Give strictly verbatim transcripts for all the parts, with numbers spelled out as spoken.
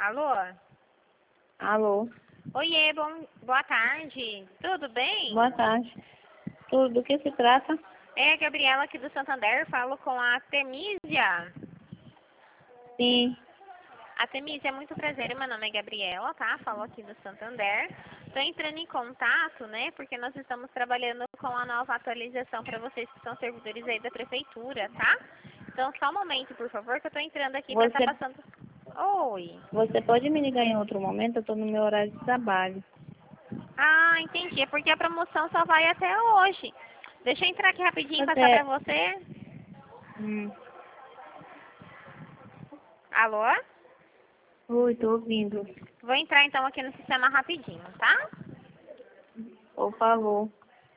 Alô? Alô, Oiê, bom, boa tarde. Tudo bem? boa tarde. Tudo do que se trata? É a Gabriela aqui do Santander, falo com a Temísia. Sim, A Temísia, é muito prazer, meu nome é Gabriela, tá? Falo aqui do Santander. Estou entrando em contato, né, porque nós estamos trabalhando com a nova atualização para vocês que são servidores aí da prefeitura, tá? Então, só um momento, por favor, que eu estou entrando aqui para estar você, passando... Oi. você pode me ligar em outro momento? Eu estou no meu horário de trabalho. Ah, entendi. É porque a promoção só vai até hoje. Deixa eu entrar aqui rapidinho e passar Você, pra você. hum, Alô? oi, tô ouvindo. Vou entrar então aqui no sistema rapidinho, tá? Por favor.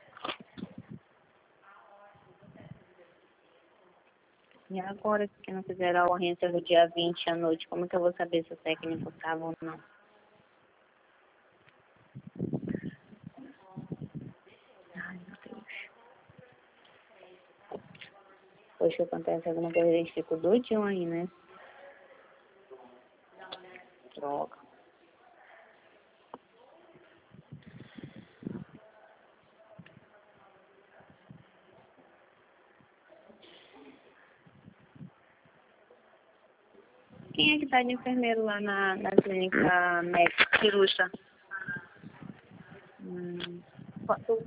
E agora que não fizeram a ocorrência do dia vinte à noite, como que eu vou saber se o técnico estava ou não? Ai, meu Deus. Poxa, acontece alguma coisa, eles ficam doidinhos aí, né? Droga. Quem é que tá de enfermeiro lá na, na clínica médica cirúrgica? Hum. Posso-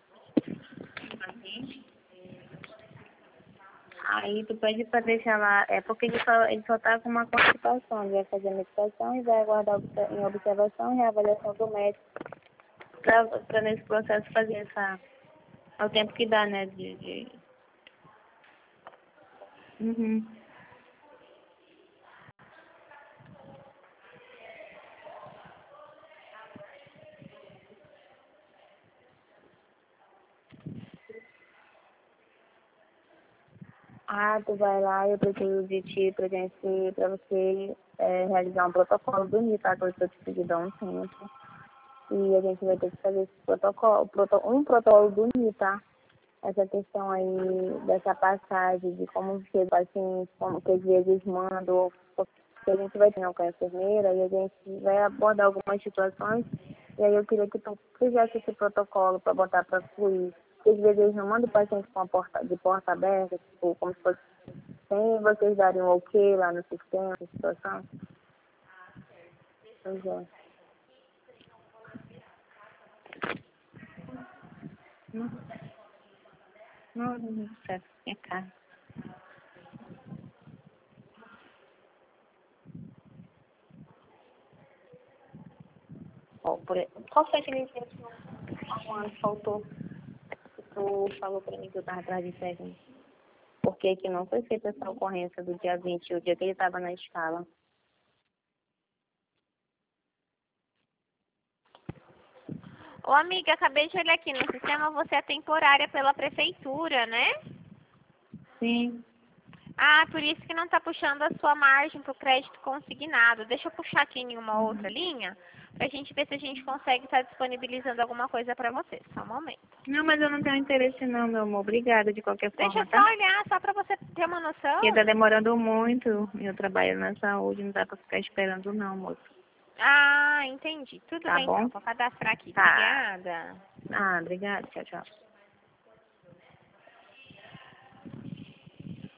Aí tu pede pra deixar lá, é porque ele só, ele só tá com uma constipação, ele vai fazer a medicação e vai aguardar obse- em observação e reavaliação do médico pra, pra nesse processo fazer essa, é o tempo que dá, né, de... de... Uhum. Ah, tu vai lá, eu preciso de ti pra gente, pra você é, realizar um protocolo bonito, tá? Que eu estou te pedindo há um tempo. E a gente vai ter que fazer esse protocolo, proto, um protocolo bonito, tá? Essa questão aí dessa passagem, de como chega o paciente, como que às vezes manda, ou porque a gente vai ter com a enfermeira e a gente vai abordar algumas situações, e aí eu queria que tu fizesse esse protocolo para botar para fluir. Porque às vezes eles não mandam o paciente com a porta, de porta aberta, tipo, como se fosse sem vocês darem um ok lá no sistema, essa situação. Pois é. Não, não, não, certo, vem cá. Ó, por, qual foi aquele dia que não faltou? Tu falou pra mim que eu tava atrás de técnico. Por que que não foi feita essa ocorrência do dia vinte, o dia que ele estava na escala? Ô, amiga, acabei de olhar aqui no sistema, você é temporária pela prefeitura, né? Sim. Ah, por isso que não tá puxando a sua margem pro crédito consignado. Deixa eu puxar aqui em uma outra Uhum. linha, pra gente ver se a gente consegue estar disponibilizando alguma coisa pra você. Só um momento. Não, mas eu não tenho interesse não, meu amor. Obrigada de qualquer Deixa eu forma, só tá? olhar, só pra você ter uma Porque tá noção. demorando muito. Eu trabalho na saúde, não dá pra ficar esperando não, moço. Ah, entendi. Tudo Tá bem então, bom? vou cadastrar aqui. Tá. Obrigada. Ah, obrigada. Tchau, tchau.